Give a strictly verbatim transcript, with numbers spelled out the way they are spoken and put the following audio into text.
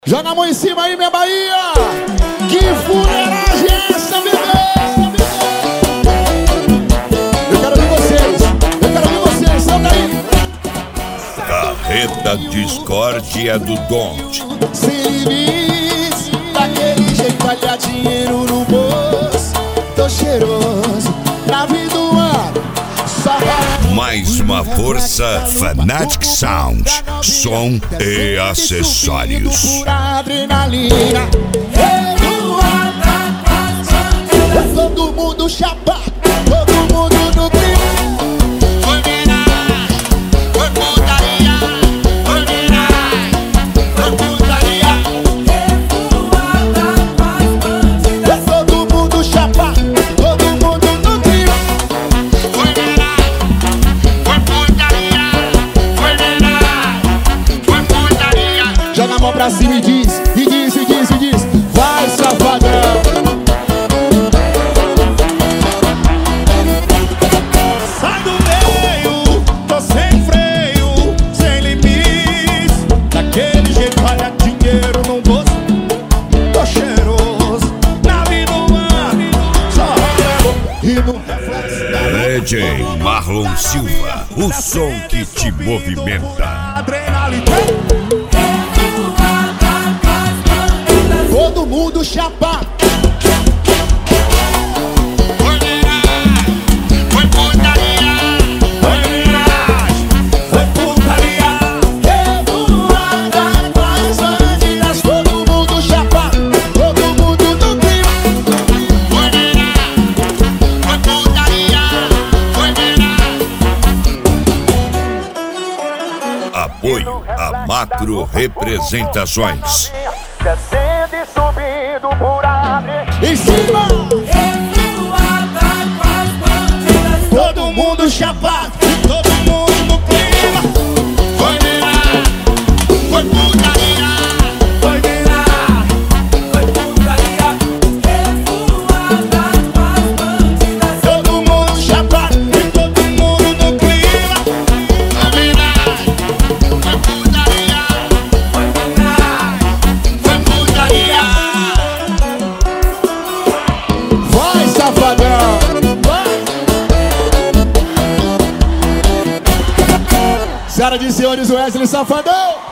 Joga a mão em cima aí, minha Bahia! Que fuleiragem é essa, bebê? Eu quero ver vocês! Eu quero ver vocês! Solta aí! Carreta discórdia do Don't. Sem limites, daquele jeito, olha dinheiro no bolso. Tô cheiroso, na vida do ano. Só vai... Mais uma força, Fanatic Sound, som e acessórios. Adrenalina, todo mundo chapa, todo mundo no clima. Foi menagem, foi putaria, foi menagem, foi putaria. Todo mundo chapa, todo mundo no clima. Foi menagem, foi putaria, foi menagem, foi putaria. Joga a mão pra cima e diz, e diz, e diz, e diz, vai safadão. Sai do meio, tô sem freio, sem limites. Daquele jeito, olha dinheiro no bolso. Tô cheiroso, na vida humana, só rolo e no reflexo. D J Marlon Silva, o som que te movimenta. Adrenalina. Todo mundo chapa. Foi menagem, foi putaria, Foi menagem, foi putaria. Revoada das bandidas. Todo mundo chapa, todo mundo no clima. foi menagem, foi putaria, foi menagem. Apoio a Macro Representações. Descendo e subindo por abre. Em cima. Todo mundo chapa, Todo mundo no clima. Foi menagem, foi putaria. Foi menagem, foi putaria. todo mundo chapa. Todo mundo no clima. Foi menagem, foi putaria, Foi menagem. foi putaria. Vai, safadão. Vai. Senhoras e senhores, Wesley Safadão.